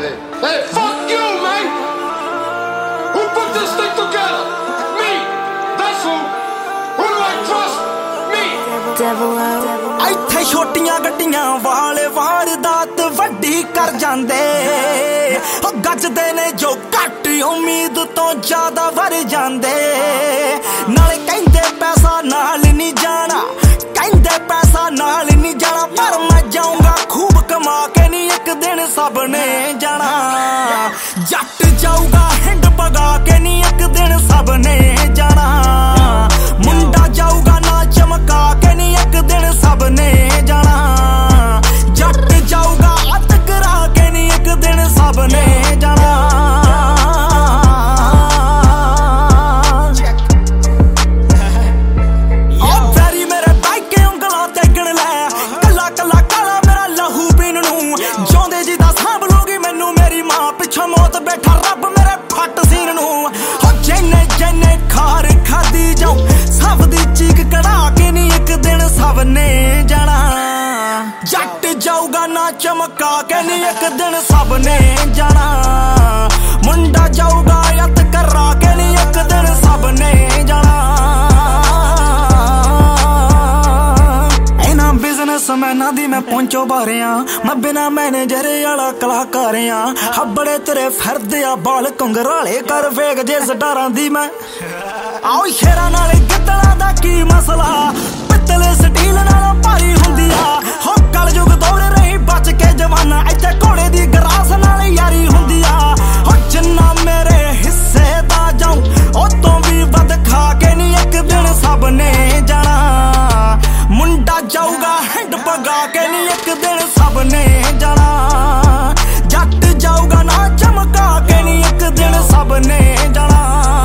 Hey, fuck you, man! Who put this thing together? Me! That's who! Who do I trust? Me! ਇੱਥੇ ਛੋਟੀਆਂ ਗੱਡੀਆਂ ਵਾਲੇ ਵਾਰਦਾਤ ਵੱਡੀ ਕਰ ਜਾਂਦੇ ਗੱਜਦੇ ਨੇ ਜੋ ਘੱਟ ਉਮੀਦ ਤੋਂ ਜ਼ਿਆਦਾ ਵਰ ਜਾਂਦੇ ਨਾਲੇ ਕਹਿੰਦੇ ਪੈਸਾ ਨਾਲ ਨਹੀਂ ਜਾਣਾ ਕਹਿੰਦੇ ਪੈਸਾ ਨਾਲ ਨਹੀਂ ਜਾਣਾ ਪਰ ਮੈਂ ਜਾਊਂਗਾ ਖੂਬ ਕਮਾ ਕੇ ਨਹੀਂ ਇੱਕ ਦਿਨ ਸਭ ਨੇ ਜਾਣਾ ਜੱਟ ਜਾਊਗਾ ਹਿੰਡ ਪਗਾ ਕੇ ਨਹੀਂ ਇੱਕ ਦਿਨ ਸਭ ਨੇ ਜਾਣਾ ਮੁੰਡਾ ਜਾਊਗਾ ਨਾ ਚਮਕਾ ਕੇ ਨਹੀਂ ਇੱਕ ਦਿਨ ਸਭ ਨੇ ਜਾਣਾ ਜੱਟ ਜਾਊਗਾ ਅੱਤ ਕਰਾ ਕੇ ਨਹੀਂ ਇੱਕ ਦਿਨ ਸਭ ਨੇ ਜਾਣਾ ਉਹ ਵੈਰੀ ਮੇਰੇ ਬਾਈਕੇ ਉਂਗਲਾਂ ਤੇ ਗਿਣ ਲੈ ਕੱਲਾ ਕੱਲਾ ਕਾਲਾ ਮੇਰਾ ਲਹੂ ਪੀਣ ਨੂੰ ਜਿਉਂਦੇ ਜੀ ਦਾ ਸਾਂਭ ਲੂਗੀ ਮੈਨੂੰ ਮੇਰੀ ਮਾਂ ਪਿੱਛੋਂ ਮੌਤ ਬੈਠਾ ਰੱਬ ਮੇਰੇ ਫੱਟ ਸੀਨ ਨੂੰ ਉਹ ਜਿੰਨੇ ਜਿੰਨੇ ਖਾਰ ਖਾਦੀ ਜਾਉ ਸਭ ਦੀ ਚੀਕ ਕਢਾ ਕੇ ਨਹੀਂ ਇੱਕ ਦਿਨ ਸਭ ਨੇ ਜਾਣਾ ਜੱਟ ਜਾਊਗਾ ਨਾ ਚਮਕਾ ਕੇ ਨਹੀਂ ਇੱਕ ਦਿਨ ਸਭ ਨੇ ਜਾਣਾ ਮੁੰਡਾ ਜਾਊਗਾ ਅੱਤ ਕਰਾ ਕੇ ਨਹੀਂ ਇੱਕ ਦਿਨ ਸਭ ਨੇ ਜਾਣਾ ਇਹਨਾਂ ਬਿਜ਼ਨਸਮੈਨਾਂ ਦੀ ਮੈਂ ਪਹੁੰਚੋ ਬਾਰਿਆਂ ਮੈਂ ਬਿਨਾ ਮੈਨੇਜਰ ਵਾਲਾ ਕਲਾਕਾਰ ਆ ਬੜੇ ਤੇਰੇ ਫਿਰਦੇ ਆ ਬਾਲ ਕੰਗਰਾਲੇ ਕਰ ਵੇਖ ਜੇ ਸਟਾਰਾਂ ਦੀ ਮੈਂ ਆਓ ਸ਼ੇਰਾਂ ਨਾਲੇ ਗਿੱਦੜਾਂ ਦਾ ਕੀ ਮਸਲਾ ਪਿੱਤਲੇ ਸਟੀਲ ਨਾਲ ਭਾਰੀ ਹੁੰਦੀ ਆ ਹੋ ਕਲਯੁਗ ਦੌੜ ਰਹੀ ਬਚ ਕੇ ਜਵਾਨਾ ਇੱਥੇ ਘੋੜੇ ਦੀ ਗਰਾਸ ਨਾਲ ਯਾਰੀ ਹੁੰਦੀ ਆ ਹੋ ਜਿੰਨਾ ਮੇਰੇ ਹਿੱਸੇ ਦਾ ਜਾਉ ਉਹ ਤੋਂ ਵੀ ਵੱਧ ਖਾ ਕੇ ਨਹੀਂ ਇੱਕ ਦਿਨ ਸਭ ਨੇ ਜਾਣਾ ਮੁੰਡਾ ਜਾਊਗਾ ਹਿੰਡ ਪਗਾ ਕੇ ਨਹੀਂ ਇੱਕ ਦਿਨ ਸਭ ਨੇ ਜਾਣਾ ਜੱਟ ਜਾਊਗਾ ਨਾ ਚਮਕਾ ਕੇ ਨਹੀਂ ਇੱਕ ਦਿਨ ਸਭ ਨੇ ਜਾਣਾ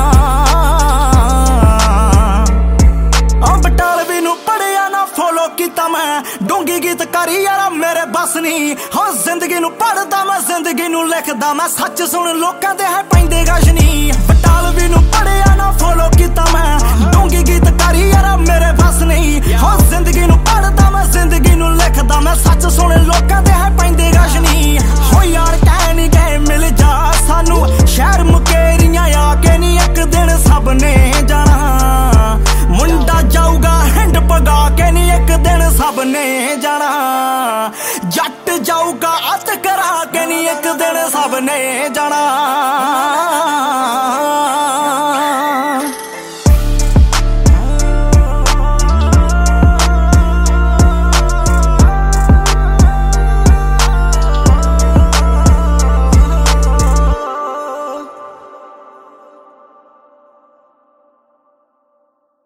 ਬਟਾਲਵੀ ਨੂੰ ਪੜਿਆ ਨਾ ਫੋਲੋ ਕੀਤਾ ਮੈਂ ਡੂੰਗੀ ਗੀਤਕਾਰੀ ਯਾਰਾ ਮੇਰੇ ਬਸ ਨਹੀਂ ਹਾਂ ਜ਼ਿੰਦਗੀ ਨੂੰ ਪੜਦਾ ਮੈਂ ਜ਼ਿੰਦਗੀ ਨੂੰ ਲਿਖਦਾ ਮੈਂ ਸੱਚ ਸੁਣ ਲੋਕਾਂ ਦੇ ਹੈ ਪੈਂਦੇ ਗਸ਼ਨੀ ਬਟਾਲਵੀ ਨੂੰ ਪੜਿਆ ਨਾ ਫੋਲੋ ਕੀਤਾ ਮੈਂ ਡੂੰਗੀ ਗੀਤਕਾਰੀ ਯਾਰਾ ਮੇਰੇ ਬਸ ਨਹੀਂ ਹਾਂ ਜ਼ਿੰਦਗੀ ਨੂੰ ਪੜਦਾ ਮੈਂ ਜ਼ਿੰਦਗੀ ਨੂੰ ਲਿਖਦਾ ਮੈਂ ਸੱਚ ਸੁਣ ਲੋਕਾਂ ਦੇ ਹੈ ਪੈਂਦੇ ਗਸ਼ਨੀ ਹੋ ਯਾਰ ਕਹਿ ਨਹੀਂ ਗਏ ਮਿਲ ਜਾ ਸਾਨੂੰ ਸ਼ਹਿਰ ਮੁਕੇਰੀਆਂ ਆ ਕੇ ਨਹੀਂ ਇੱਕ ਦਿਨ ਸਭ ਨੇ ਜਾਣਾ ਮੁੰਡਾ ਜਾਊਗਾ ਹਿੰਡ ਪਗਾ ਕੇ ਨਹੀਂ ਇੱਕ ਦਿਨ ਸਭ ਨੇ ਜਾਣਾ ਜੱਟ ਜਾਊਗਾ ਅੱਤ ਕਰਾ ਕੇ ਨਹੀਂ ਇੱਕ ਦਿਨ ਸਭ ਨੇ ਜਾਣਾ